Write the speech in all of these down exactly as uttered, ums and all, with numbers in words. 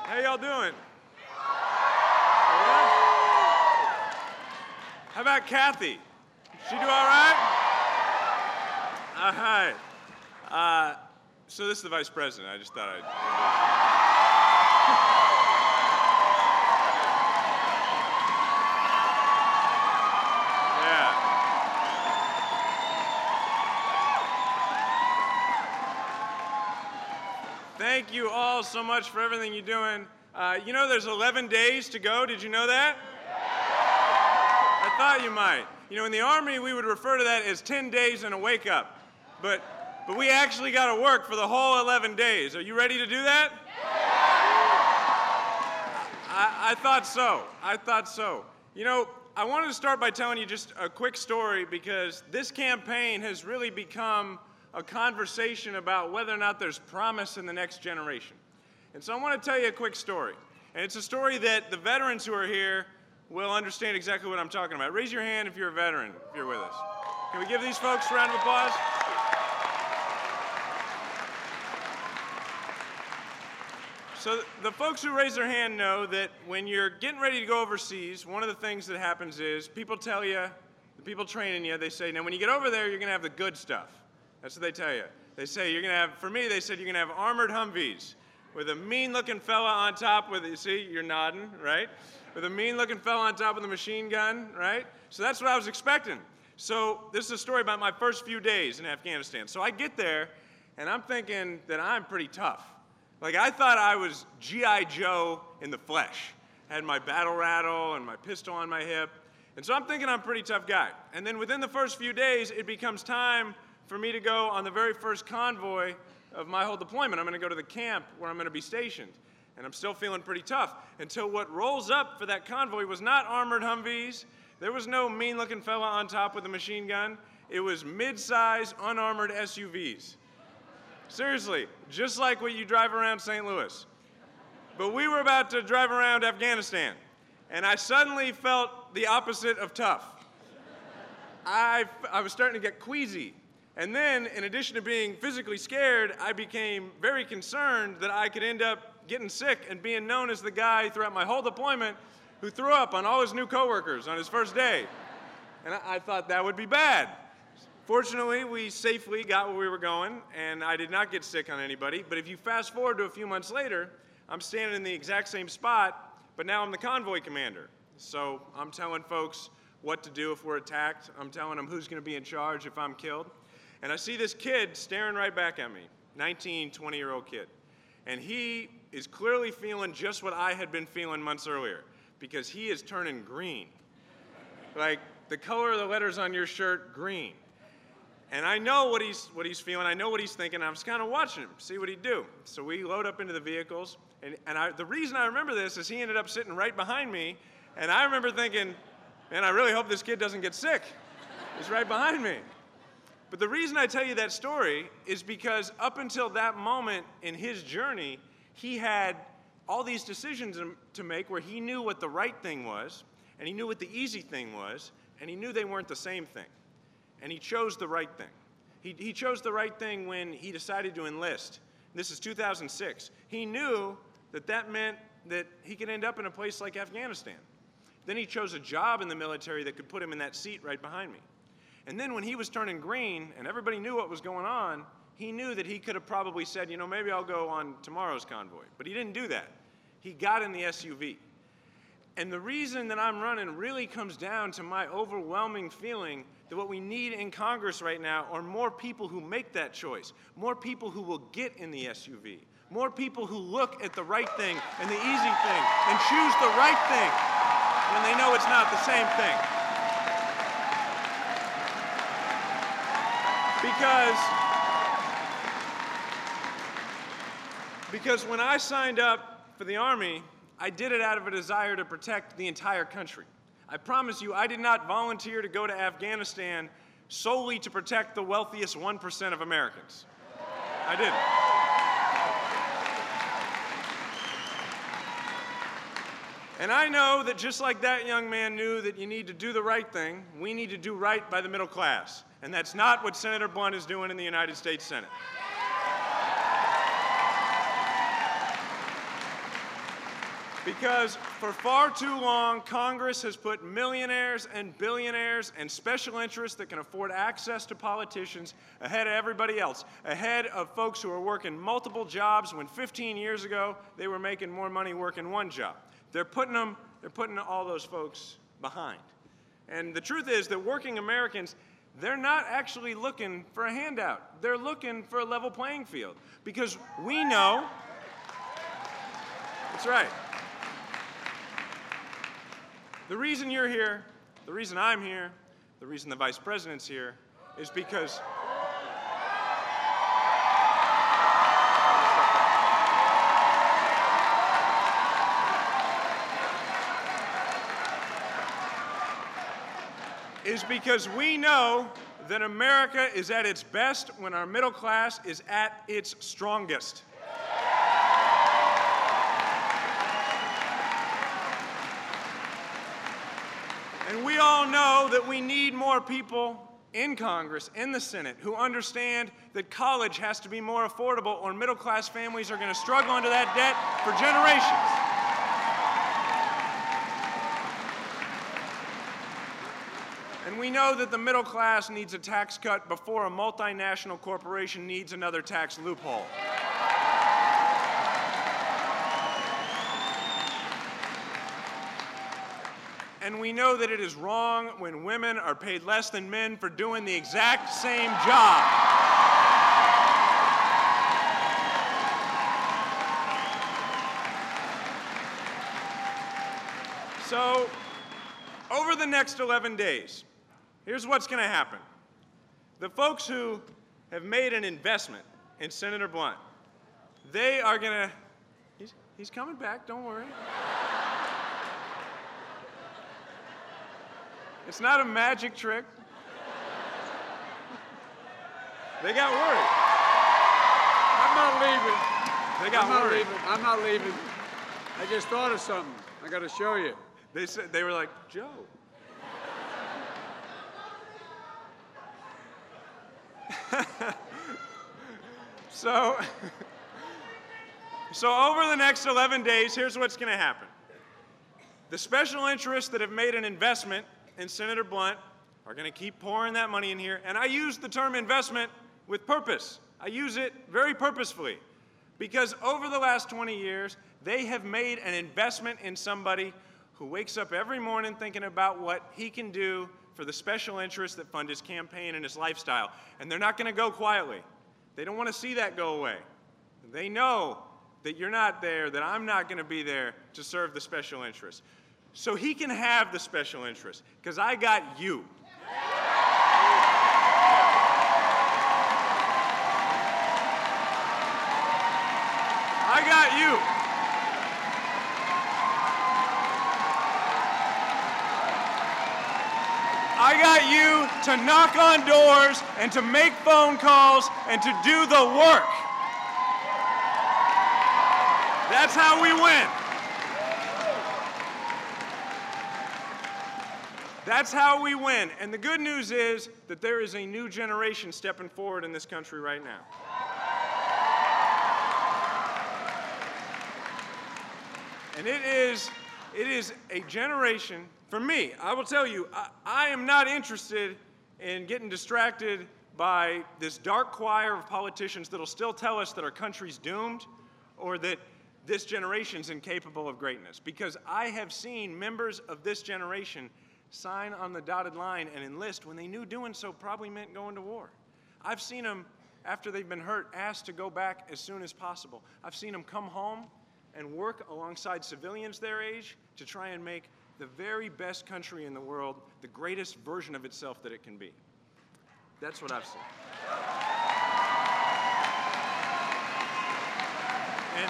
How y'all doing? Yeah? How about Kathy? She do all right? All right. Uh, so this is the vice president. I just thought I'd... Yeah. Thank you all so much for everything you're doing. Uh, you know there's eleven days to go. Did you know that? I thought you might. You know, in the Army, we would refer to that as ten days and a wake-up. But, but we actually got to work for the whole eleven days. Are you ready to do that? I, I thought so. I thought so. You know, I wanted to start by telling you just a quick story because this campaign has really become a conversation about whether or not there's promise in the next generation. And so I want to tell you a quick story. And it's a story that the veterans who are here will understand exactly what I'm talking about. Raise your hand if you're a veteran, if you're with us. Can we give these folks a round of applause? So the folks who raise their hand know that when you're getting ready to go overseas, one of the things that happens is people tell you, the people training you, they say, now when you get over there, you're going to have the good stuff. That's what they tell you. They say you're going to have, for me, they said you're going to have armored Humvees with a mean-looking fella on top with, you see, you're nodding, right? With a mean-looking fella on top with a machine gun, right? So that's what I was expecting. So this is a story about my first few days in Afghanistan. So I get there, and I'm thinking that I'm pretty tough. Like, I thought I was G I Joe in the flesh. I had my battle rattle and my pistol on my hip. And so I'm thinking I'm a pretty tough guy. And then within the first few days, it becomes time for me to go on the very first convoy of my whole deployment. I'm going to go to the camp where I'm going to be stationed. And I'm still feeling pretty tough until what rolls up for that convoy was not armored Humvees. There was no mean-looking fella on top with a machine gun. It was mid-size, unarmored S U Vs. Seriously, just like what you drive around Saint Louis. But we were about to drive around Afghanistan, and I suddenly felt the opposite of tough. I, I was starting to get queasy. And then, in addition to being physically scared, I became very concerned that I could end up getting sick and being known as the guy throughout my whole deployment who threw up on all his new coworkers on his first day. And I, I thought that would be bad. Fortunately, we safely got where we were going, and I did not get sick on anybody. But if you fast forward to a few months later, I'm standing in the exact same spot, but now I'm the convoy commander. So I'm telling folks what to do if we're attacked. I'm telling them who's going to be in charge if I'm killed. And I see this kid staring right back at me, nineteen, twenty-year-old kid. And he is clearly feeling just what I had been feeling months earlier, because he is turning green. Like the color of the letters on your shirt, green. And I know what he's, what he's feeling, I know what he's thinking, I'm just kind of watching him, see what he'd do. So we load up into the vehicles, and, and I, the reason I remember this is he ended up sitting right behind me, and I remember thinking, man, I really hope this kid doesn't get sick. He's right behind me. But the reason I tell you that story is because up until that moment in his journey, he had all these decisions to make where he knew what the right thing was, and he knew what the easy thing was, and he knew they weren't the same thing. And he chose the right thing. He, he chose the right thing when he decided to enlist. This is two thousand six. He knew that that meant that he could end up in a place like Afghanistan. Then he chose a job in the military that could put him in that seat right behind me. And then when he was turning green and everybody knew what was going on, he knew that he could have probably said, you know, maybe I'll go on tomorrow's convoy. But he didn't do that. He got in the S U V. And the reason that I'm running really comes down to my overwhelming feeling that what we need in Congress right now are more people who make that choice, more people who will get in the S U V, more people who look at the right thing and the easy thing and choose the right thing when they know it's not the same thing. Because, because when I signed up for the Army, I did it out of a desire to protect the entire country. I promise you, I did not volunteer to go to Afghanistan solely to protect the wealthiest one percent of Americans. I didn't. And I know that just like that young man knew that you need to do the right thing, we need to do right by the middle class. And that's not what Senator Blunt is doing in the United States Senate. Because for far too long, Congress has put millionaires and billionaires and special interests that can afford access to politicians ahead of everybody else, ahead of folks who are working multiple jobs when fifteen years ago they were making more money working one job. They're putting them, they're putting all those folks behind. And the truth is that working Americans, they're not actually looking for a handout. They're looking for a level playing field. Because we know, that's right. The reason you're here, the reason I'm here, the reason the Vice President's here, is because is because we know that America is at its best when our middle class is at its strongest. And we all know that we need more people in Congress, in the Senate, who understand that college has to be more affordable or middle-class families are going to struggle under that debt for generations. And we know that the middle class needs a tax cut before a multinational corporation needs another tax loophole. And we know that it is wrong when women are paid less than men for doing the exact same job. So, over the next eleven days, here's what's going to happen. The folks who have made an investment in Senator Blunt, they are going to, he's, he's coming back, don't worry. It's not a magic trick. They got worried. I'm not leaving. They got I'm not worried. leaving. I'm not leaving. I just thought of something. I got to show you. They said they were like, Joe. so, so over the next eleven days, here's what's going to happen. The special interests that have made an investment in Senator Blunt are going to keep pouring that money in here. And I use the term investment with purpose. I use it very purposefully. Because over the last twenty years, they have made an investment in somebody who wakes up every morning thinking about what he can do for the special interests that fund his campaign and his lifestyle. And they're not going to go quietly. They don't want to see that go away. They know that you're not there, that I'm not going to be there to serve the special interests. So he can have the special interest, because I got you. I got you. I got you to knock on doors and to make phone calls and to do the work. That's how we win. That's how we win. And the good news is that there is a new generation stepping forward in this country right now. And it is, it is a generation, for me, I will tell you, I, I am not interested in getting distracted by this dark choir of politicians that'll still tell us that our country's doomed or that this generation's incapable of greatness. Because I have seen members of this generation sign on the dotted line and enlist when they knew doing so probably meant going to war. I've seen them, after they've been hurt, asked to go back as soon as possible. I've seen them come home and work alongside civilians their age to try and make the very best country in the world the greatest version of itself that it can be. That's what I've seen. And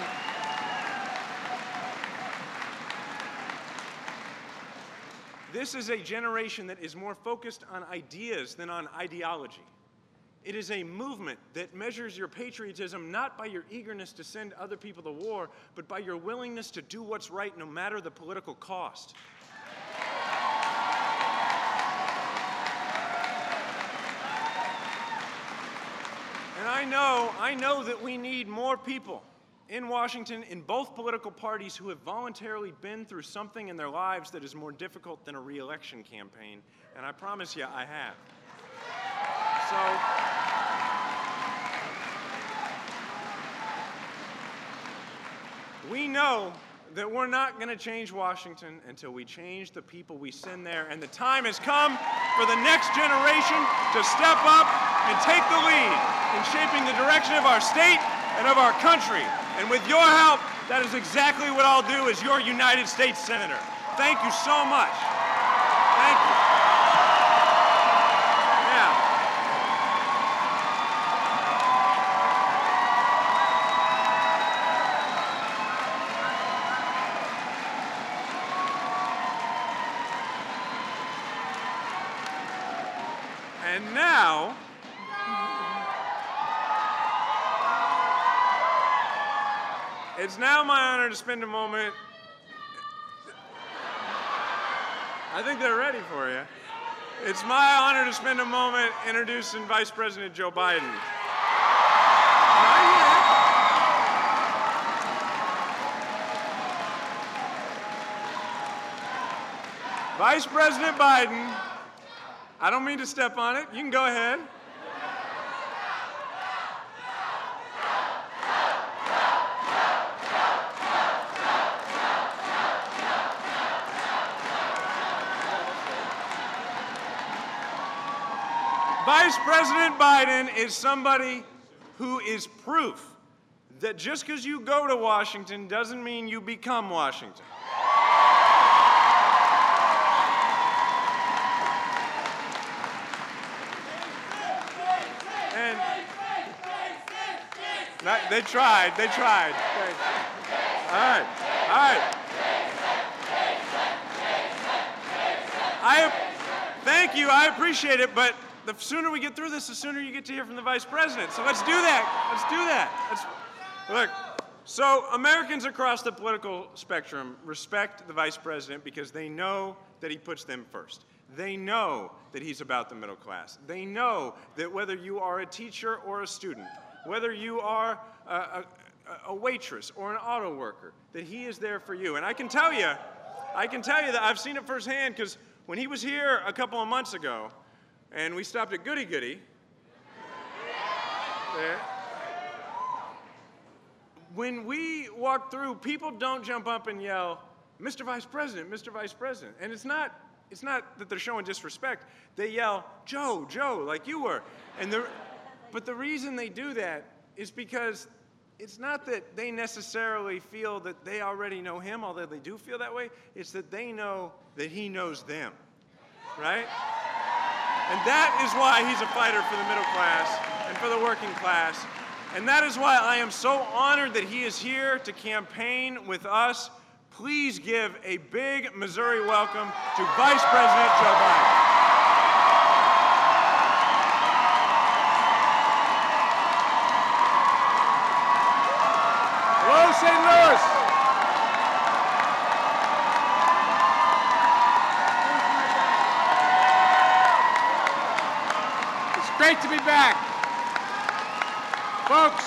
this is a generation that is more focused on ideas than on ideology. It is a movement that measures your patriotism not by your eagerness to send other people to war, but by your willingness to do what's right no matter the political cost. And I know, I know that we need more people in Washington in both political parties who have voluntarily been through something in their lives that is more difficult than a re-election campaign, and I promise you I have. So, we know that we're not going to change Washington until we change the people we send there, and the time has come for the next generation to step up and take the lead in shaping the direction of our state and of our country. And with your help, that is exactly what I'll do as your United States Senator. Thank you so much. Thank you. Now, and now, it's now my honor to spend a moment. I think they're ready for you. It's my honor to spend a moment introducing Vice President Joe Biden. Not yet. Vice President Biden, I don't mean to step on it. You can go ahead. Vice President Biden is somebody who is proof that just because you go to Washington doesn't mean you become Washington. And that, they tried, they tried. All right, all right. I, thank you, I appreciate it, but the sooner we get through this, the sooner you get to hear from the Vice President. So let's do that. Let's do that. Let's, look, so Americans across the political spectrum respect the Vice President because they know that he puts them first. They know that he's about the middle class. They know that whether you are a teacher or a student, whether you are a, a, a waitress or an auto worker, that he is there for you. And I can tell you, I can tell you that I've seen it firsthand because when he was here a couple of months ago, and we stopped at Goody Goody. There. When we walk through, people don't jump up and yell, "Mister Vice President, Mister Vice President." And it's not, it's not that they're showing disrespect. They yell, "Joe, Joe," like you were. And the, but the reason they do that is because it's not that they necessarily feel that they already know him, although they do feel that way. It's that they know that he knows them, right? And that is why he's a fighter for the middle class and for the working class. And that is why I am so honored that he is here to campaign with us. Please give a big Missouri welcome to Vice President Joe Biden. Hello, Saint Louis. Great to be back. Folks,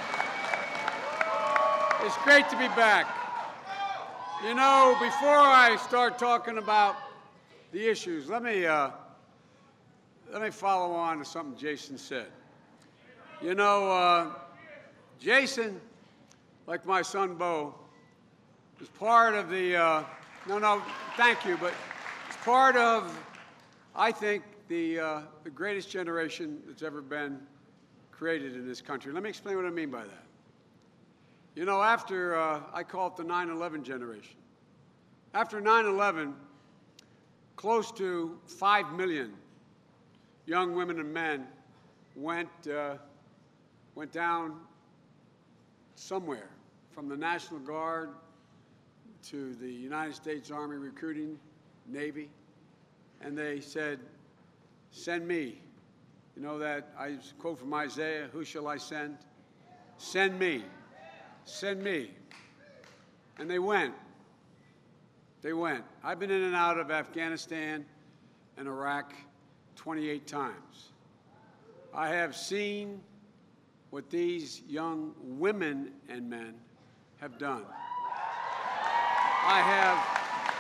it's great to be back. You know, before I start talking about the issues, let me, uh, let me follow on to something Jason said. You know, uh, Jason, like my son Bo, is part of the, uh, no, no, thank you, but it's part of, I think, The, uh, the greatest generation that's ever been created in this country. Let me explain what I mean by that. You know, after, uh, I call it the nine eleven generation. After nine eleven, close to five million young women and men went, uh, went down somewhere, from the National Guard to the United States Army recruiting, Navy, and they said, "Send me." You know that I quote from Isaiah, "Who shall I send?" Send me. Send me. And they went. They went. I've been in and out of Afghanistan and Iraq twenty-eight times. I have seen what these young women and men have done. I have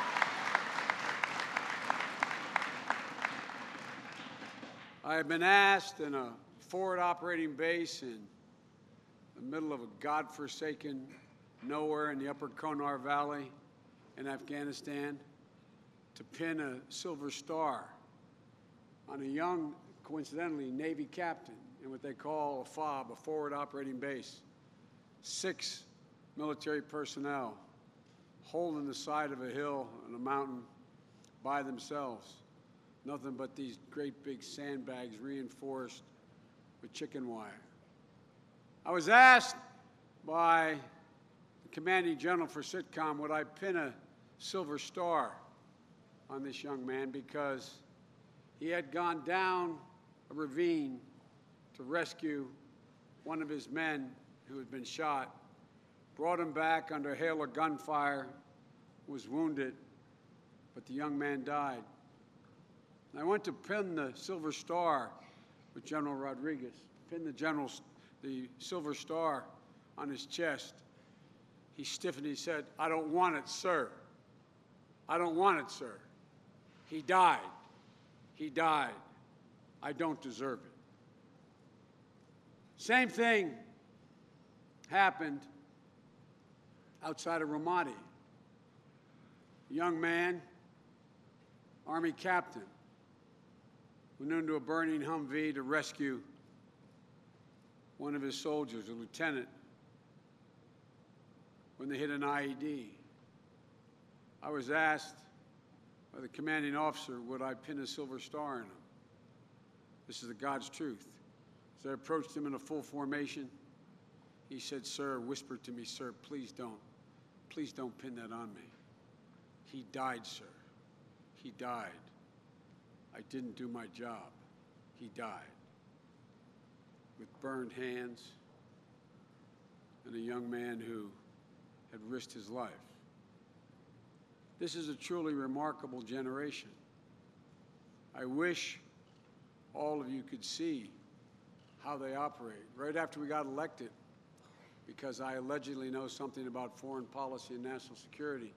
I have been asked in a forward operating base in the middle of a godforsaken nowhere in the upper Konar Valley in Afghanistan to pin a silver star on a young, coincidentally, Navy captain in what they call a FOB, a forward operating base. Six military personnel holding the side of a hill and a mountain by themselves. Nothing but these great big sandbags reinforced with chicken wire. I was asked by the commanding general for SITCOM would I pin a silver star on this young man because he had gone down a ravine to rescue one of his men who had been shot, brought him back under a hail of gunfire, was wounded, but the young man died. And I went to pin the silver star with General Rodriguez, pin the general, the silver star on his chest. He stiffened, he said, "I don't want it, sir. I don't want it, sir. He died. He died. I don't deserve it." Same thing happened outside of Ramadi. A young man, Army captain, went into a burning Humvee to rescue one of his soldiers, a lieutenant, when they hit an I E D. I was asked by the commanding officer, would I pin a silver star on him? This is the God's truth. As I approached him in a full formation, he said, "Sir," whispered to me, "Sir, please don't. Please don't pin that on me. He died, sir. He died. I didn't do my job. He died." With burned hands and a young man who had risked his life. This is a truly remarkable generation. I wish all of you could see how they operate. Right after we got elected, because I allegedly know something about foreign policy and national security,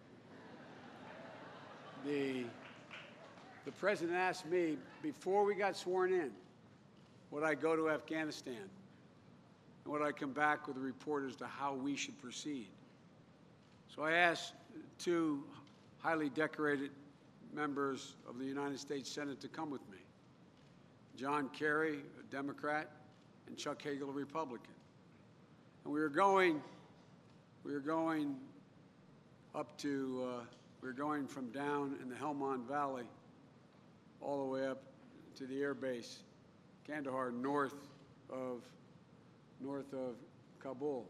the, the president asked me, before we got sworn in, would I go to Afghanistan? And would I come back with a report as to how we should proceed? So I asked two highly decorated members of the United States Senate to come with me. John Kerry, a Democrat, and Chuck Hagel, a Republican. And we were going, we were going up to, uh, we were going from down in the Helmand Valley all the way up to the air base, Kandahar, north of, north of Kabul.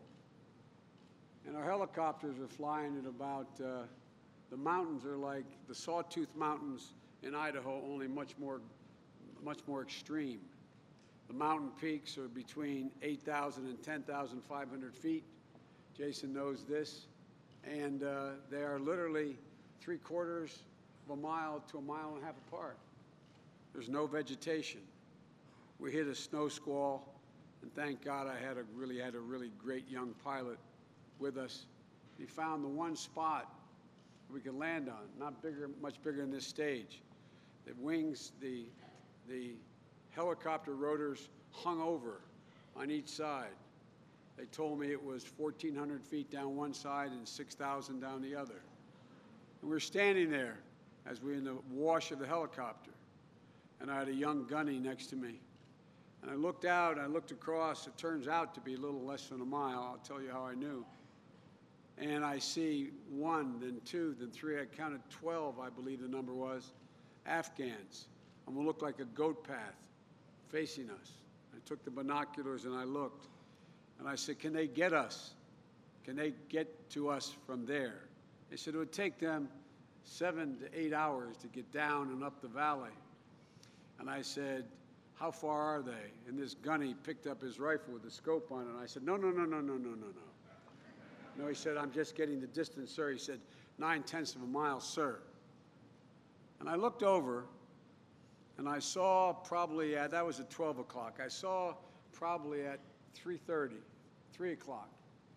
And our helicopters are flying at about, uh, the mountains are like the Sawtooth Mountains in Idaho, only much more, much more extreme. The mountain peaks are between eight thousand and ten thousand five hundred feet. Jason knows this. And uh, they are literally three quarters of a mile to a mile and a half apart. There's no vegetation. We hit a snow squall, and thank God I had a really had a really great young pilot with us. He found the one spot we could land on, not bigger, much bigger than this stage. The wings, the, the helicopter rotors hung over on each side. They told me it was fourteen hundred feet down one side and six thousand down the other. And we were standing there as we were in the wash of the helicopter. And I had a young gunny next to me. And I looked out, I looked across. It turns out to be a little less than a mile. I'll tell you how I knew. And I see one, then two, then three. I counted twelve, I believe the number was, Afghans. And we looked like a goat path facing us. I took the binoculars and I looked. And I said, can they get us? Can they get to us from there? They said it would take them seven to eight hours to get down and up the valley. And I said, how far are they? And this gunny picked up his rifle with a scope on it. And I said, no, no, no, no, no, no, no, no. No, he said, I'm just getting the distance, sir. He said, nine-tenths of a mile, sir. And I looked over, and I saw probably at, that was at twelve o'clock. I saw probably at three thirty, three o'clock,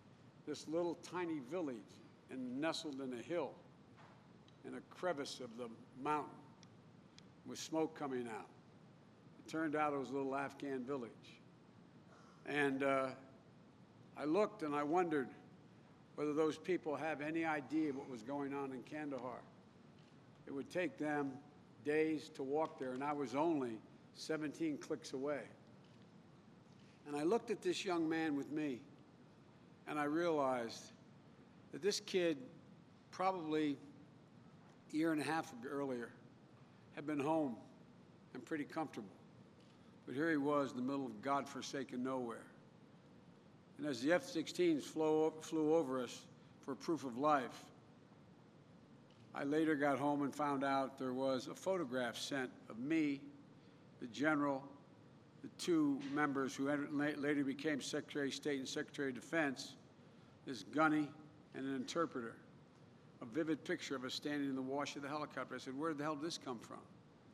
this little tiny village and nestled in a hill in a crevice of the mountain with smoke coming out. It turned out it was a little Afghan village. And uh, I looked and I wondered whether those people have any idea what was going on in Kandahar. It would take them days to walk there, and I was only seventeen clicks away. And I looked at this young man with me, and I realized that this kid, probably a year and a half earlier, had been home and pretty comfortable. But here he was in the middle of godforsaken nowhere. And as the F sixteens flew, flew over us for proof of life, I later got home and found out there was a photograph sent of me, the general, the two members who later became Secretary of State and Secretary of Defense, this gunny and an interpreter. A vivid picture of us standing in the wash of the helicopter. I said, where the hell did this come from?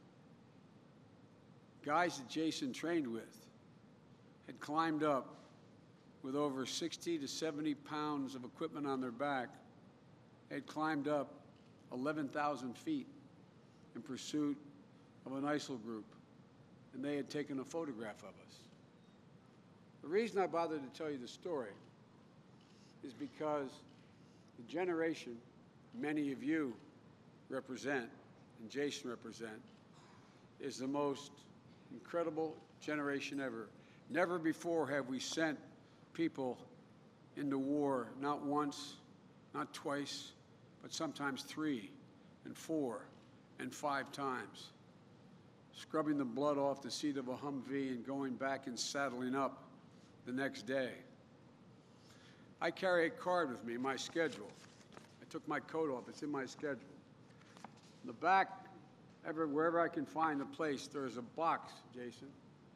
Guys that Jason trained with had climbed up with over sixty to seventy pounds of equipment on their back, had climbed up eleven thousand feet in pursuit of an ISIL group, and they had taken a photograph of us. The reason I bothered to tell you the story is because the generation many of you represent, and Jason represent, is the most incredible generation ever. Never before have we sent people into war, not once, not twice, but sometimes three and four and five times, scrubbing the blood off the seat of a Humvee and going back and saddling up the next day. I carry a card with me, my schedule. I took my coat off, it's in my schedule. In the back, ever, wherever I can find a place, there's a box, Jason,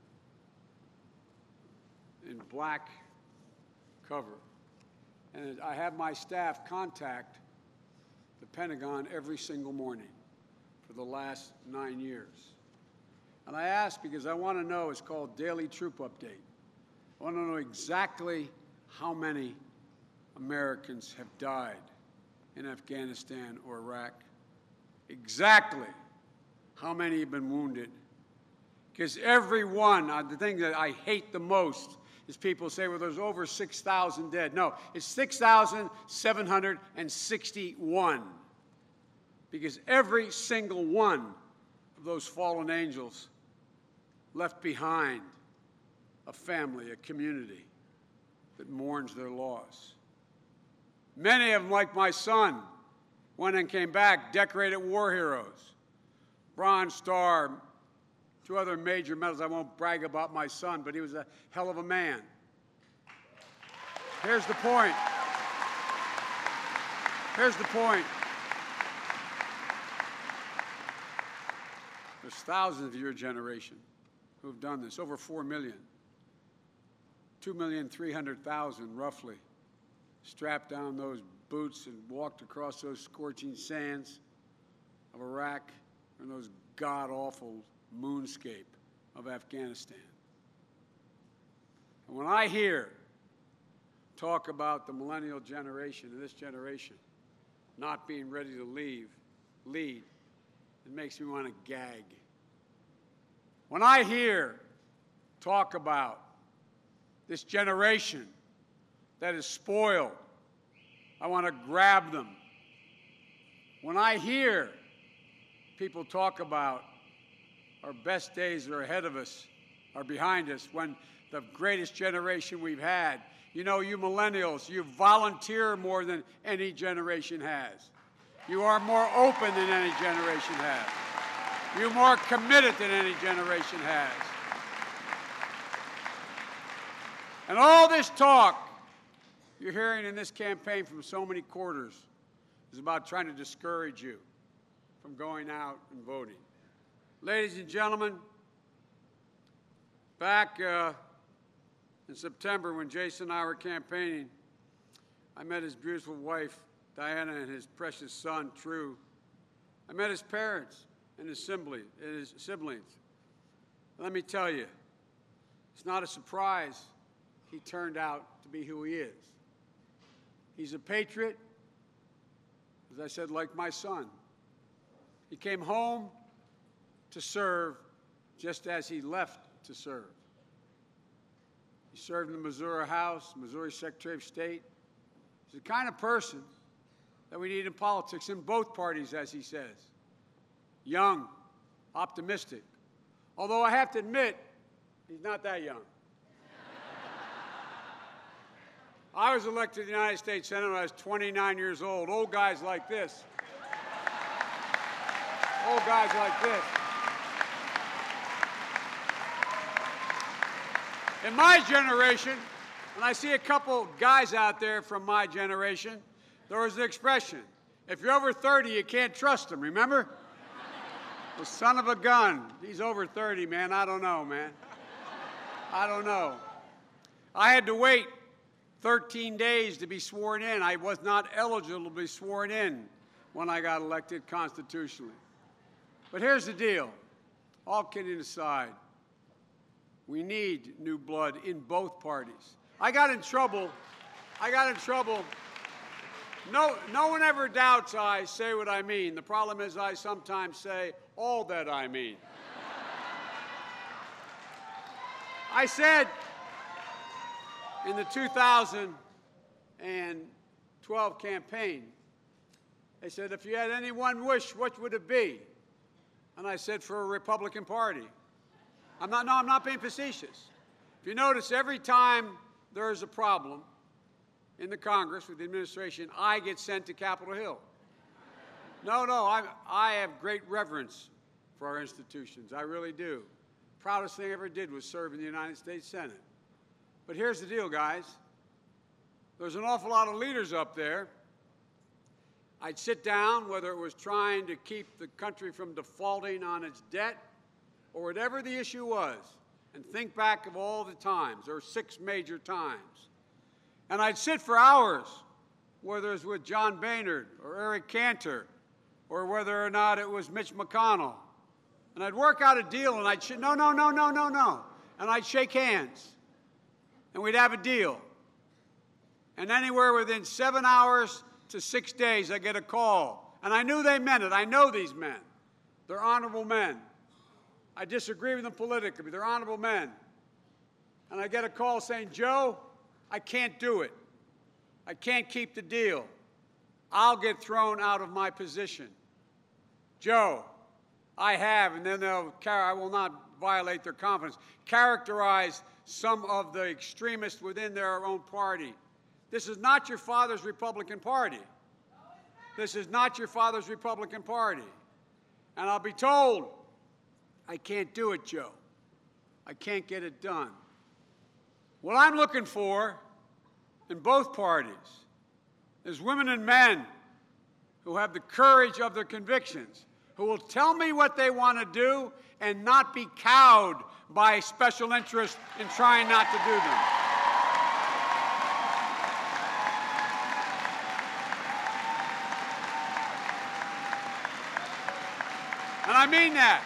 in black cover. And I have my staff contact the Pentagon every single morning for the last nine years. And I ask because I want to know, it's called Daily Troop Update. I want to know exactly how many Americans have died in Afghanistan or Iraq, exactly how many have been wounded. Because every one, uh, the thing that I hate the most is people say, well, there's over six thousand dead. No, it's six thousand seven hundred sixty-one. Because every single one of those fallen angels left behind a family, a community that mourns their loss. Many of them, like my son, went and came back, decorated war heroes, Bronze Star, two other major medals. I won't brag about my son, but he was a hell of a man. Here's the point. Here's the point. There's thousands of your generation who have done this, over four million. two million three hundred thousand, roughly, strapped down those boots and walked across those scorching sands of Iraq and those god-awful moonscape of Afghanistan. And when I hear talk about the millennial generation and this generation not being ready to leave, lead, it makes me want to gag. When I hear talk about this generation that is spoiled, I want to grab them. When I hear people talk about our best days are ahead of us, are behind us, when the greatest generation we've had, you know, you millennials, you volunteer more than any generation has. You are more open than any generation has. You're more committed than any generation has. And all this talk you're hearing in this campaign from so many quarters is about trying to discourage you from going out and voting. Ladies and gentlemen, back uh, in September when Jason and I were campaigning, I met his beautiful wife, Diana, and his precious son, True. I met his parents and his siblings. His siblings. Let me tell you, it's not a surprise he turned out to be who he is. He's a patriot, as I said, like my son. He came home to serve just as he left to serve. He served in the Missouri House, Missouri Secretary of State. He's the kind of person that we need in politics, in both parties, as he says. Young, optimistic. Although I have to admit, he's not that young. I was elected to the United States Senate when I was twenty-nine years old. Old guys like this. Old guys like this. In my generation, and I see a couple guys out there from my generation, there was an expression, if you're over thirty, you can't trust them, remember? The son of a gun. He's over thirty, man. I don't know, man. I don't know. I had to wait thirteen days to be sworn in. I was not eligible to be sworn in when I got elected constitutionally. But here's the deal. All kidding aside, we need new blood in both parties. I got in trouble. I got in trouble. No, no one ever doubts I say what I mean. The problem is I sometimes say all that I mean. I said in the two thousand twelve campaign, they said, if you had any one wish, what would it be? And I said, for a Republican Party. I'm not, no, I'm not being facetious. If you notice, every time there is a problem in the Congress with the administration, I get sent to Capitol Hill. No, no, I, I have great reverence for our institutions. I really do. Proudest thing I ever did was serve in the United States Senate. But here's the deal, guys. There's an awful lot of leaders up there. I'd sit down, whether it was trying to keep the country from defaulting on its debt or whatever the issue was, and think back of all the times. There were six major times. And I'd sit for hours, whether it was with John Boehner or Eric Cantor, or whether or not it was Mitch McConnell. And I'd work out a deal, and I'd say, no, no, no, no, no, no. And I'd shake hands, and we'd have a deal. And anywhere within seven hours to six days, I get a call. And I knew they meant it. I know these men. They're honorable men. I disagree with them politically, but they're honorable men. And I get a call saying, Joe, I can't do it. I can't keep the deal. I'll get thrown out of my position. Joe, I have, and then they'll, I will not violate their confidence, characterize some of the extremists within their own party. This is not your father's Republican Party. This is not your father's Republican Party. And I'll be told, I can't do it, Joe. I can't get it done. What I'm looking for in both parties is women and men who have the courage of their convictions, who will tell me what they want to do and not be cowed by special interests in trying not to do them. And I mean that.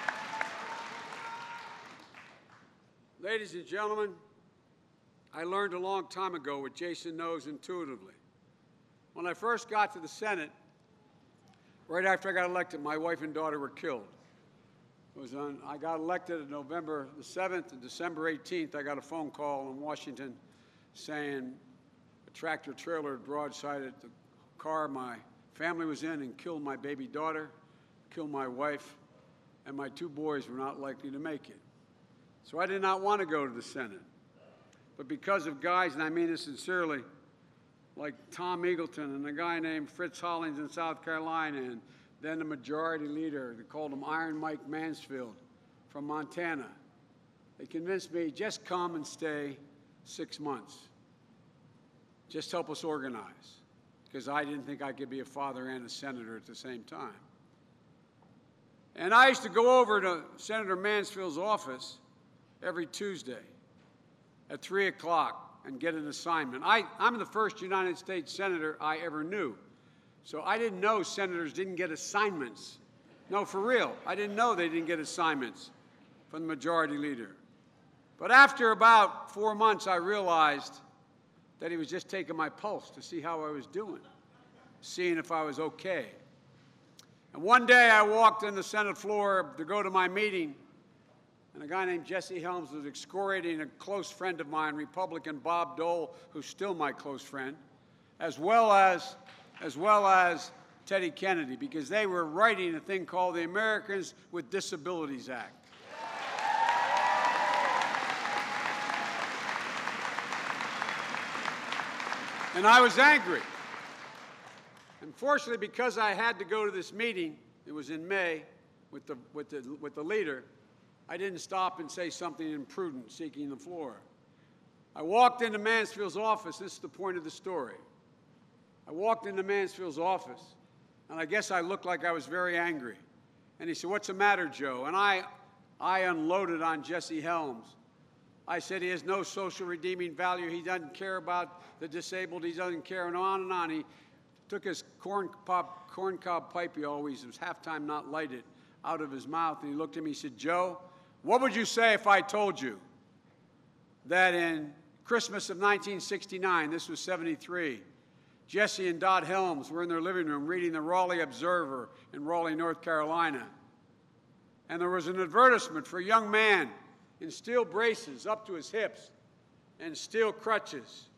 Ladies and gentlemen, I learned a long time ago what Jason knows intuitively. When I first got to the Senate, right after I got elected, my wife and daughter were killed. It was on, I got elected on November the seventh, and December eighteenth, I got a phone call in Washington saying a tractor trailer broadsided the car my family was in and killed my baby daughter, killed my wife, and my two boys were not likely to make it. So I did not want to go to the Senate. But because of guys, and I mean this sincerely, like Tom Eagleton and a guy named Fritz Hollings in South Carolina, and then the majority leader, they called him Iron Mike Mansfield from Montana, they convinced me, just come and stay six months. Just help us organize, because I didn't think I could be a father and a senator at the same time. And I used to go over to Senator Mansfield's office every Tuesday at three o'clock and get an assignment. I, I'm the first United States senator I ever knew. So I didn't know senators didn't get assignments. No, for real. I didn't know they didn't get assignments from the majority leader. But after about four months, I realized that he was just taking my pulse to see how I was doing, seeing if I was okay. And one day I walked in the Senate floor to go to my meeting, and a guy named Jesse Helms was excoriating a close friend of mine, Republican Bob Dole, who's still my close friend, as well as, as well as Teddy Kennedy, because they were writing a thing called the Americans with Disabilities Act. And I was angry. Unfortunately, because I had to go to this meeting, it was in May, with the, with the, with the leader, I didn't stop and say something imprudent, seeking the floor. I walked into Mansfield's office. This is the point of the story. I walked into Mansfield's office, and I guess I looked like I was very angry. And he said, "What's the matter, Joe?" And I, I unloaded on Jesse Helms. I said he has no social redeeming value. He doesn't care about the disabled. He doesn't care, and on and on. He took his corn pop, corncob pipe, he always, it was halftime not lighted, out of his mouth, and he looked at me, he said, "Joe, what would you say if I told you that in Christmas of nineteen sixty-nine, this was seventy-three, Jesse and Dot Helms were in their living room reading the Raleigh Observer in Raleigh, North Carolina, and there was an advertisement for a young man in steel braces up to his hips and steel crutches,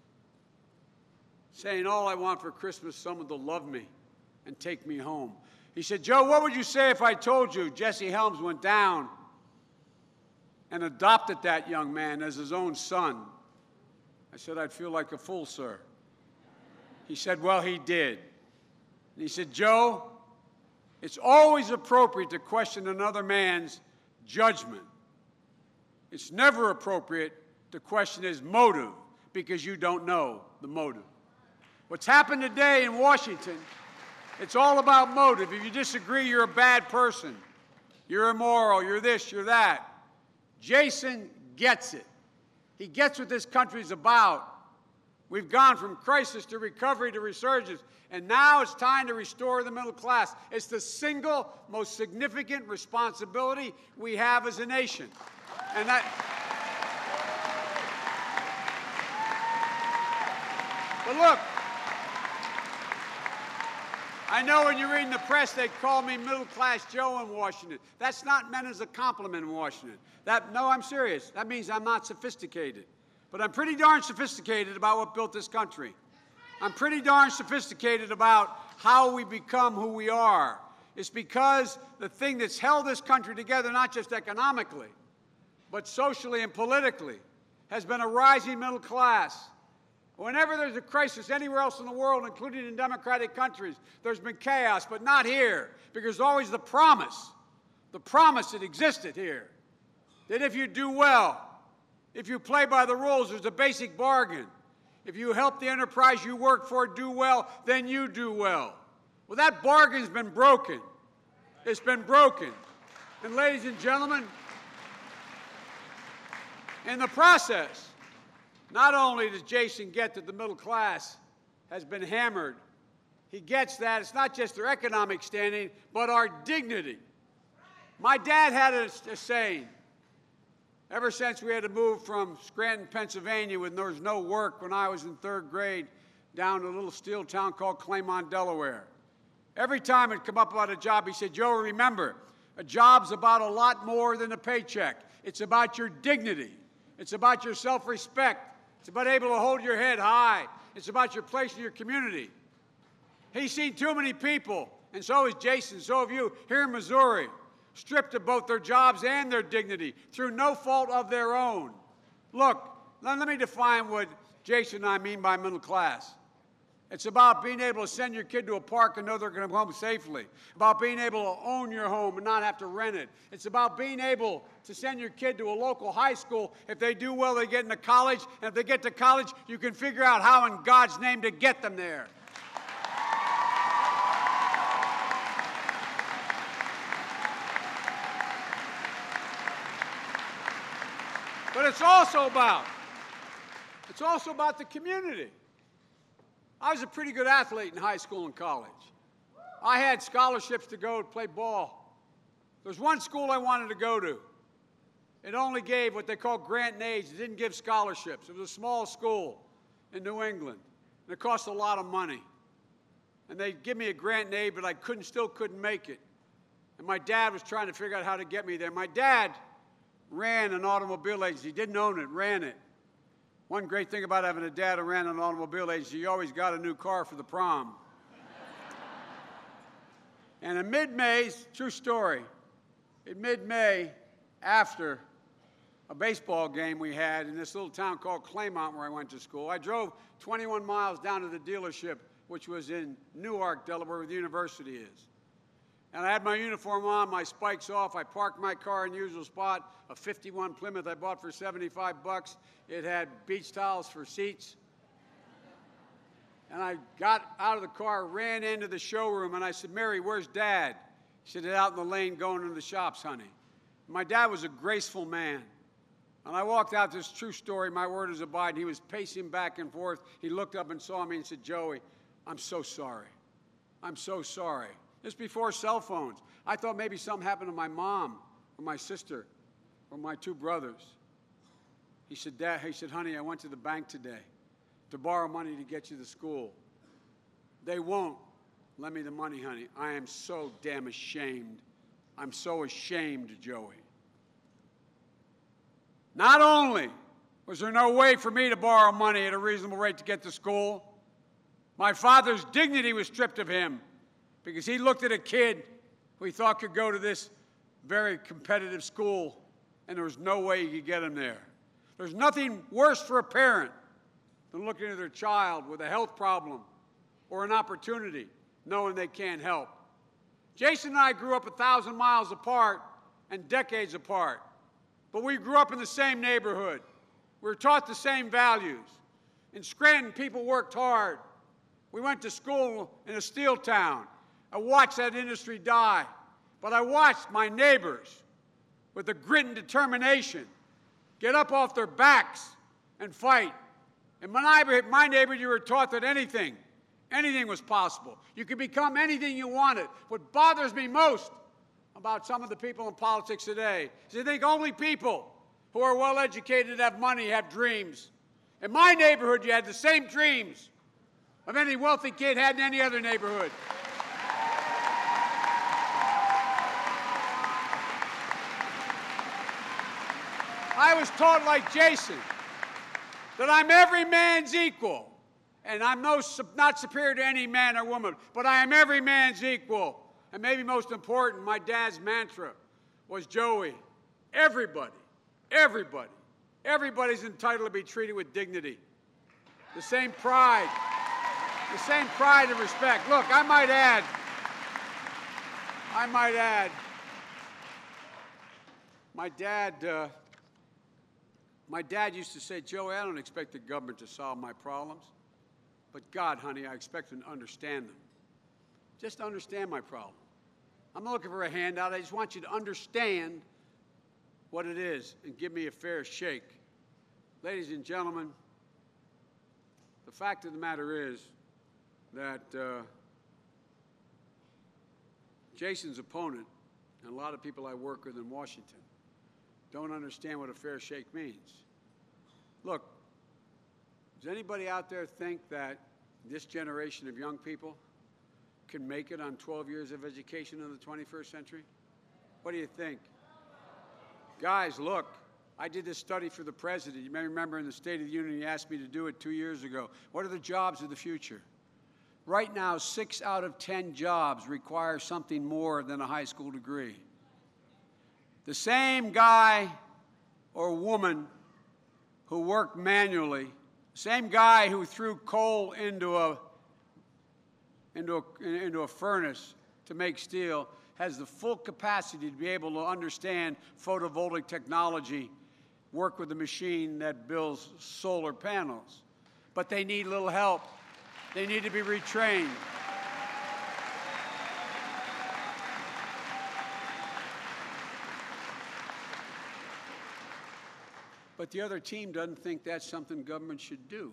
saying, 'All I want for Christmas is someone to love me and take me home.'" He said, "Joe, what would you say if I told you Jesse Helms went down and adopted that young man as his own son?" I said, "I'd feel like a fool, sir." He said, "Well, he did." And he said, "Joe, it's always appropriate to question another man's judgment. It's never appropriate to question his motive because you don't know the motive." What's happened today in Washington, it's all about motive. If you disagree, you're a bad person. You're immoral. You're this, you're that. Jason gets it. He gets what this country's about. We've gone from crisis to recovery to resurgence, and now it's time to restore the middle class. It's the single most significant responsibility we have as a nation. And that. But look, I know when you read in the press they call me middle-class Joe in Washington. That's not meant as a compliment in Washington. That, no, I'm serious. That means I'm not sophisticated. But I'm pretty darn sophisticated about what built this country. I'm pretty darn sophisticated about how we become who we are. It's because the thing that's held this country together, not just economically, but socially and politically, has been a rising middle class. Whenever there's a crisis anywhere else in the world, including in democratic countries, there's been chaos, but not here, because there's always the promise, the promise that existed here, that if you do well, if you play by the rules, there's a basic bargain. If you help the enterprise you work for do well, then you do well. Well, that bargain's been broken. It's been broken. And ladies and gentlemen, in the process, not only does Jason get that the middle class has been hammered, he gets that it's not just their economic standing, but our dignity. My dad had a, a saying, ever since we had to move from Scranton, Pennsylvania, when there was no work when I was in third grade, down to a little steel town called Claymont, Delaware. Every time it'd come up about a job, he said, "Joe, remember, a job's about a lot more than a paycheck. It's about your dignity. It's about your self-respect. It's about able to hold your head high. It's about your place in your community." He's seen too many people, and so has Jason, so have you, here in Missouri, stripped of both their jobs and their dignity through no fault of their own. Look, let, let me define what Jason and I mean by middle class. It's about being able to send your kid to a park and know they're going to come home safely. About being able to own your home and not have to rent it. It's about being able to send your kid to a local high school. If they do well, they get into college. And if they get to college, you can figure out how in God's name to get them there. But it's also about, it's also about the community. I was a pretty good athlete in high school and college. I had scholarships to go play ball. There was one school I wanted to go to. It only gave what they call grant and aids. It didn't give scholarships. It was a small school. in New England, and it cost a lot of money. And they'd give me a grant and aid, but I couldn't, still couldn't make it. And my dad was trying to figure out how to get me there. My dad ran an automobile agency. He didn't own it, ran it. One great thing about having a dad who ran an automobile agency, you always got a new car for the prom. And in mid-May, true story, in mid-May, after a baseball game we had in this little town called Claymont where I went to school, I drove twenty-one miles down to the dealership, which was in Newark, Delaware, where the university is. And I had my uniform on, my spikes off. I parked my car in the usual spot, a fifty-one Plymouth I bought for seventy-five bucks. It had beach towels for seats. And I got out of the car, ran into the showroom, and I said, Mary, where's Dad? She said, out in the lane going into the shops, honey. My dad was a graceful man. And I walked out, this true story, my word is abide. He was pacing back and forth. He looked up and saw me and said, Joey, I'm so sorry. I'm so sorry. This before cell phones. I thought maybe something happened to my mom or my sister or my two brothers. He said, Dad, he said, honey, I went to the bank today to borrow money to get you to school. They won't lend me the money, honey. I am so damn ashamed. I'm so ashamed, Joey. Not only was there no way for me to borrow money at a reasonable rate to get to school, my father's dignity was stripped of him because he looked at a kid who he thought could go to this very competitive school, and there was no way he could get him there. There's nothing worse for a parent than looking at their child with a health problem or an opportunity, knowing they can't help. Jason and I grew up a thousand miles apart and decades apart, but we grew up in the same neighborhood. We were taught the same values. In Scranton, people worked hard. We went to school in a steel town. I watched that industry die, but I watched my neighbors with the grit and determination get up off their backs and fight. In my neighborhood, my neighborhood, you were taught that anything, anything was possible. You could become anything you wanted. What bothers me most about some of the people in politics today is they think only people who are well-educated and have money have dreams. In my neighborhood, you had the same dreams of any wealthy kid had in any other neighborhood. I was taught like Jason that I'm every man's equal, and I'm no, not superior to any man or woman, but I am every man's equal. And maybe most important, my dad's mantra was, Joey, everybody, everybody, everybody's entitled to be treated with dignity. The same pride, the same pride and respect. Look, I might add, I might add, my dad, uh, my dad used to say, Joey, I don't expect the government to solve my problems, but God, honey, I expect them to understand them. Just understand my problem. I'm not looking for a handout. I just want you to understand what it is and give me a fair shake. Ladies and gentlemen, the fact of the matter is that uh, Jason's opponent, and a lot of people I work with in Washington, don't understand what a fair shake means. Look, does anybody out there think that this generation of young people can make it on twelve years of education in the twenty-first century? What do you think? Guys, look, I did this study for the president. You may remember in the State of the Union, he asked me to do it two years ago. What are the jobs of the future? Right now, six out of ten jobs require something more than a high school degree. The same guy or woman who worked manually, same guy who threw coal into a, into a, into a furnace to make steel, has the full capacity to be able to understand photovoltaic technology, work with a machine that builds solar panels. But they need little help. They need to be retrained. But the other team doesn't think that's something government should do.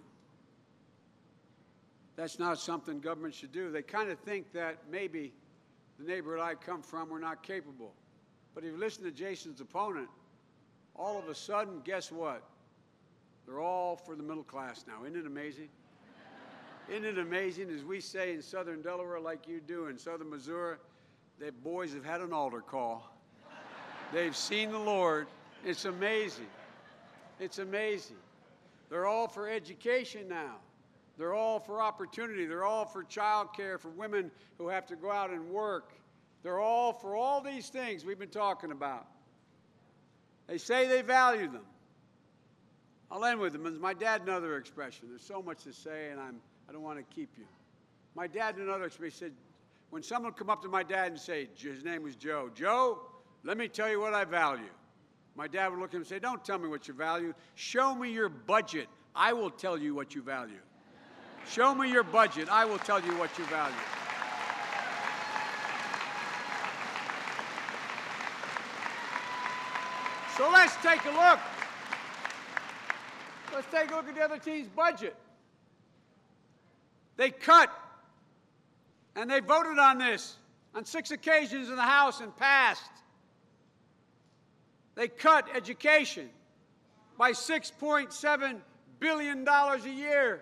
That's not something government should do. They kind of think that maybe the neighborhood I come from, we're not capable. But if you listen to Jason's opponent, all of a sudden, guess what? They're all for the middle class now. Isn't it amazing? Isn't it amazing, as we say in southern Delaware, like you do in southern Missouri, that boys have had an altar call. They've seen the Lord. It's amazing. It's amazing. They're all for education now. They're all for opportunity. They're all for child care for women who have to go out and work. They're all for all these things we've been talking about. They say they value them. I'll end with them. My dad, another expression. There's so much to say, and I'm, I don't want to keep you. My dad, another expression, said, when someone would come up to my dad and say, his name was Joe, Joe, let me tell you what I value. My dad would look at him and say, don't tell me what you value. Show me your budget. I will tell you what you value. Show me your budget. I will tell you what you value. So let's take a look. Let's take a look at the other team's budget. They cut, and they voted on this on six occasions in the House and passed. They cut education by six point seven billion dollars a year.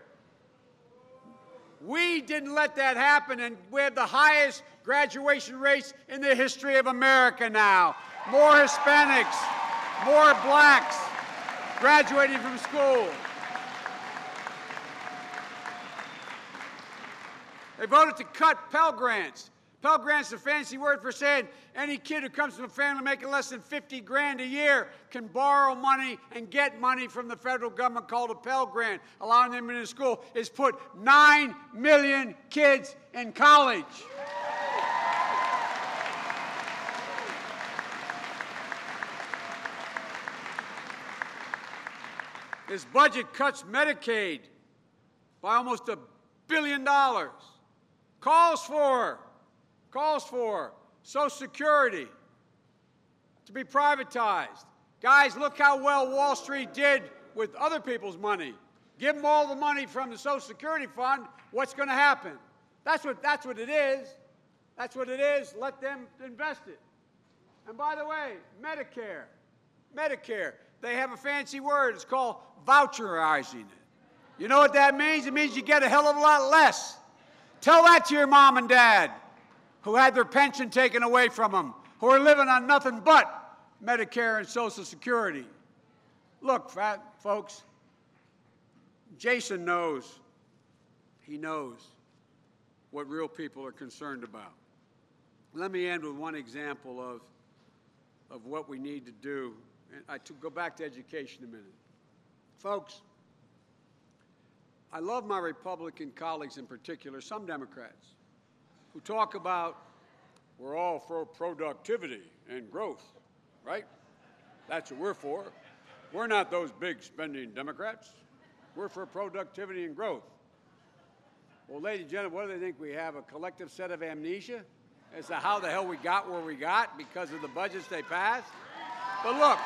We didn't let that happen, and we have the highest graduation rates in the history of America now. More Hispanics, more blacks graduating from school. They voted to cut Pell Grants. Pell Grants is a fancy word for saying any kid who comes from a family making less than fifty grand a year can borrow money and get money from the federal government called a Pell Grant, allowing them into school. It's put nine million kids in college. This budget cuts Medicaid by almost a billion dollars. Calls for, calls for Social Security to be privatized. Guys, look how well Wall Street did with other people's money. Give them all the money from the Social Security fund, what's going to happen? That's what, that's what it is. That's what it is. Let them invest it. And by the way, Medicare, Medicare, they have a fancy word. It's called voucherizing it. You know what that means? It means you get a hell of a lot less. Tell that to your mom and dad who had their pension taken away from them, who are living on nothing but Medicare and Social Security. Look, fat folks, Jason knows, he knows what real people are concerned about. Let me end with one example of, of what we need to do. And I to go back to education a minute. Folks, I love my Republican colleagues in particular, some Democrats, who talk about we're all for productivity and growth, right? That's what we're for. We're not those big spending Democrats. We're for productivity and growth. Well, ladies and gentlemen, what do they think we have? A collective set of amnesia as to how the hell we got where we got because of the budgets they passed? But look,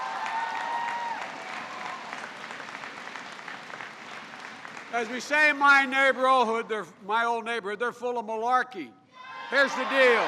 as we say in my neighborhood, they're, my old neighborhood, they're full of malarkey. Here's the deal.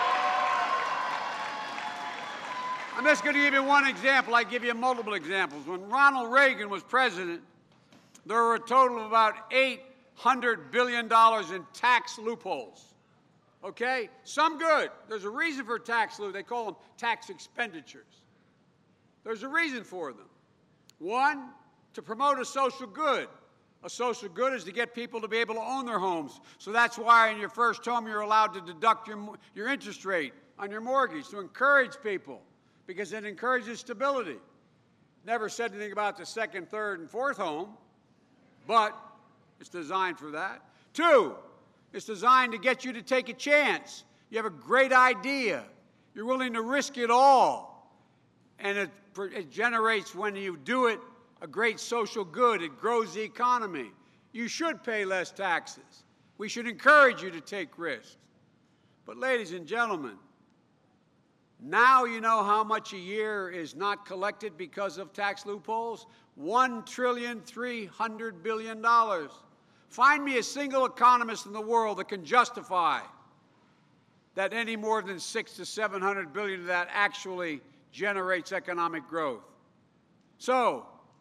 I'm just going to give you one example. I give you multiple examples. When Ronald Reagan was president, there were a total of about eight hundred billion dollars in tax loopholes. Okay? Some good. There's a reason for tax loopholes. They call them tax expenditures. There's a reason for them. One, to promote a social good. A social good is to get people to be able to own their homes. So that's why in your first home you're allowed to deduct your, your interest rate on your mortgage, to encourage people, because it encourages stability. Never said anything about the second, third, and fourth home, but it's designed for that. Two, it's designed to get you to take a chance. You have a great idea. You're willing to risk it all. And it, it generates, when you do it, a great social good. It grows the economy. You should pay less taxes. We should encourage you to take risks. But ladies and gentlemen, now you know how much a year is not collected because of tax loopholes? one trillion three hundred billion dollars. Find me a single economist in the world that can justify that any more than six to seven hundred billion of that actually generates economic growth. So,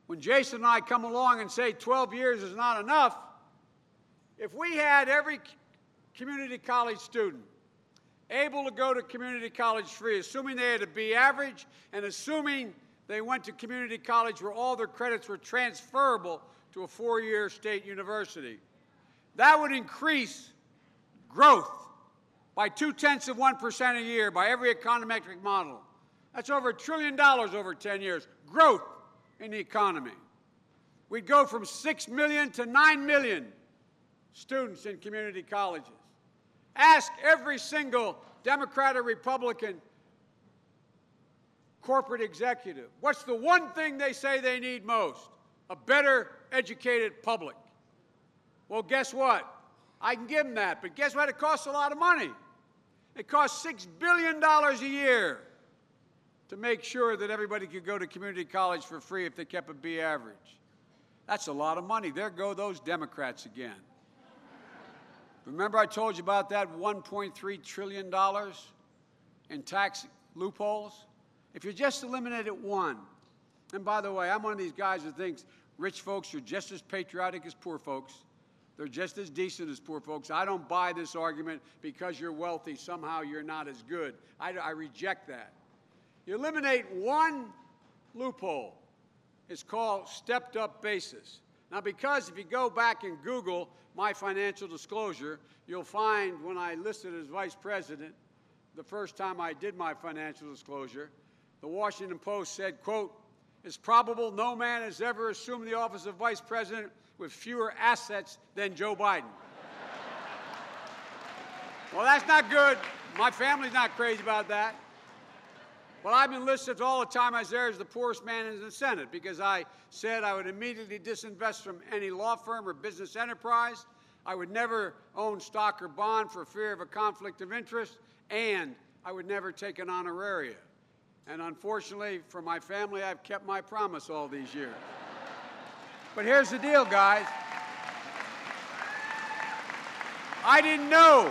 when Jason and I come along and say twelve years is not enough, if we had every community college student able to go to community college free, assuming they had a B average and assuming they went to community college where all their credits were transferable to a four-year state university, that would increase growth by two-tenths of one percent a year by every econometric model. That's over a trillion dollars over ten years, growth in the economy. We'd go from six million to nine million students in community colleges. Ask every single Democrat or Republican corporate executive, what's the one thing they say they need most? A better educated public. Well, guess what? I can give them that, but guess what? It costs a lot of money. It costs six billion dollars a year to make sure that everybody could go to community college for free if they kept a B average. That's a lot of money. There go those Democrats again. Remember I told you about that one point three trillion dollars in tax loopholes? If you just eliminated one, and by the way, I'm one of these guys who thinks rich folks are just as patriotic as poor folks. They're just as decent as poor folks. I don't buy this argument because you're wealthy, somehow you're not as good. I, I reject that. You eliminate one loophole. It's called stepped-up basis. Now, because if you go back and Google my financial disclosure, you'll find when I listed as vice president, the first time I did my financial disclosure, the Washington Post said, quote, "It's probable no man has ever assumed the office of vice president with fewer assets than Joe Biden." Well, that's not good. My family's not crazy about that. Well, I've been listed all the time I was there as the poorest man in the Senate because I said I would immediately disinvest from any law firm or business enterprise. I would never own stock or bond for fear of a conflict of interest, and I would never take an honoraria. And unfortunately for my family, I've kept my promise all these years. But here's the deal, guys. I didn't know.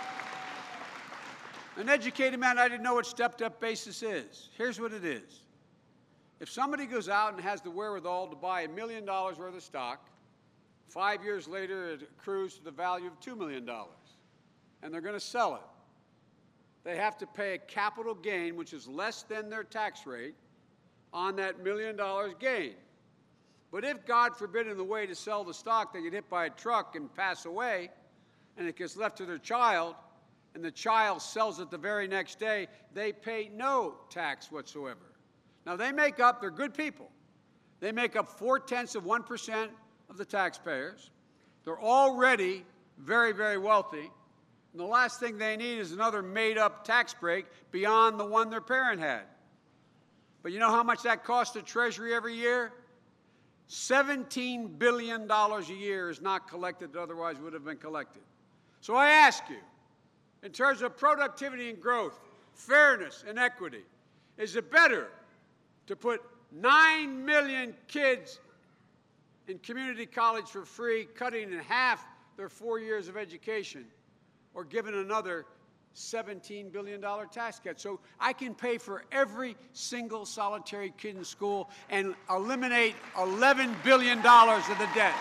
An educated man, I didn't know what stepped-up basis is. Here's what it is. If somebody goes out and has the wherewithal to buy a million dollars worth of stock, five years later it accrues to the value of two million dollars, and they're going to sell it, they have to pay a capital gain, which is less than their tax rate, on that million dollars gain. But if, God forbid, in the way to sell the stock, they get hit by a truck and pass away, and it gets left to their child, and the child sells it the very next day, they pay no tax whatsoever. Now, they make up, they're good people. They make up four-tenths of one percent of the taxpayers. They're already very, very wealthy. And the last thing they need is another made-up tax break beyond the one their parent had. But you know how much that costs the Treasury every year? seventeen billion dollars a year is not collected that otherwise would have been collected. So I ask you, in terms of productivity and growth, fairness and equity, is it better to put nine million kids in community college for free, cutting in half their four years of education, or giving another seventeen billion dollars tax cut? So I can pay for every single solitary kid in school and eliminate eleven billion dollars of the debt.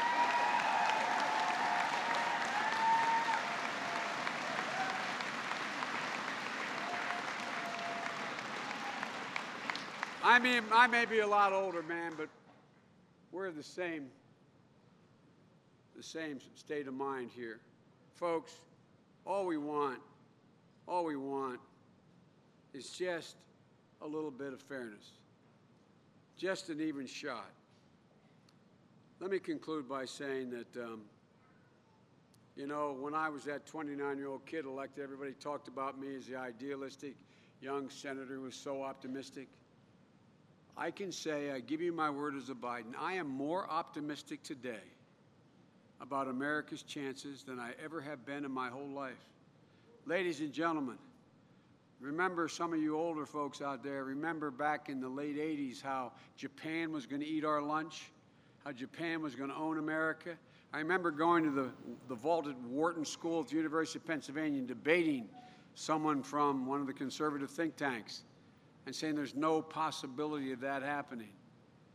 I mean, I may be a lot older, man, but we're the same, the same state of mind here. Folks, all we want, all we want is just a little bit of fairness, just an even shot. Let me conclude by saying that, um, you know, when I was that twenty-nine-year-old kid elected, everybody talked about me as the idealistic young senator who was so optimistic. I can say, I give you my word as a Biden, I am more optimistic today about America's chances than I ever have been in my whole life. Ladies and gentlemen, remember, some of you older folks out there, remember back in the late eighties how Japan was going to eat our lunch, how Japan was going to own America. I remember going to the, the vaulted Wharton School at the University of Pennsylvania and debating someone from one of the conservative think tanks and saying there's no possibility of that happening.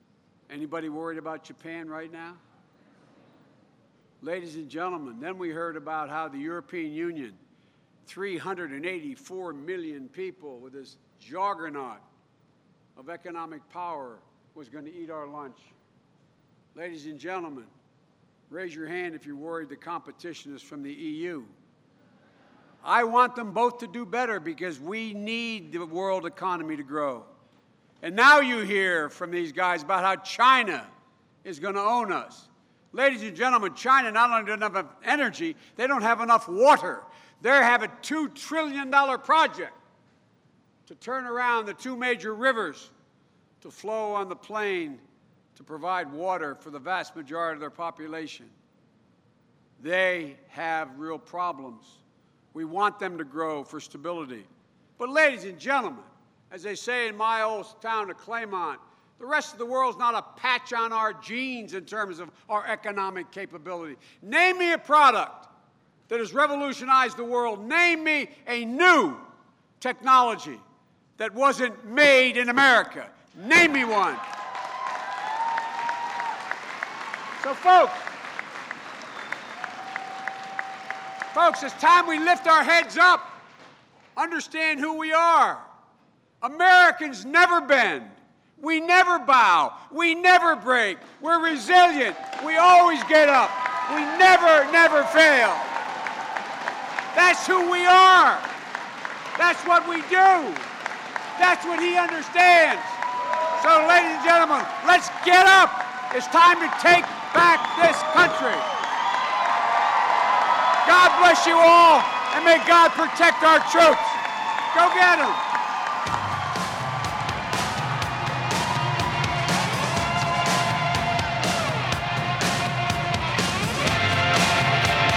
Anybody worried about Japan right now? Ladies and gentlemen, then we heard about how the European Union, three hundred eighty-four million people with this juggernaut of economic power, was going to eat our lunch. Ladies and gentlemen, raise your hand if you're worried the competition is from the E U. I want them both to do better because we need the world economy to grow. And now you hear from these guys about how China is going to own us. Ladies and gentlemen, China not only doesn't have enough energy, they don't have enough water. They have a two trillion dollar project to turn around the two major rivers to flow on the plain to provide water for the vast majority of their population. They have real problems. We want them to grow for stability. But ladies and gentlemen, as they say in my old town of Claymont, the rest of the world's not a patch on our genes in terms of our economic capability. Name me a product that has revolutionized the world. Name me a new technology that wasn't made in America. Name me one. So folks, folks, it's time we lift our heads up, understand who we are. Americans never bend. We never bow. We never break. We're resilient. We always get up. We never, never fail. That's who we are. That's what we do. That's what he understands. So, ladies and gentlemen, let's get up. It's time to take back this country. God bless you all, and may God protect our troops. Go get them.